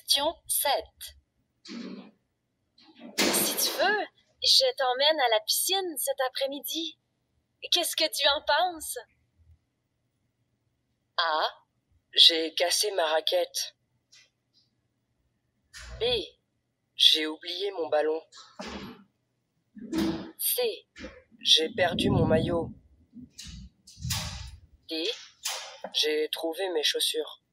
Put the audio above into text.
Question 7. Si tu veux, je t'emmène à la piscine cet après-midi. Qu'est-ce que tu en penses? A. J'ai cassé ma raquette. B. J'ai oublié mon ballon. C. J'ai perdu mon maillot. D. J'ai trouvé mes chaussures.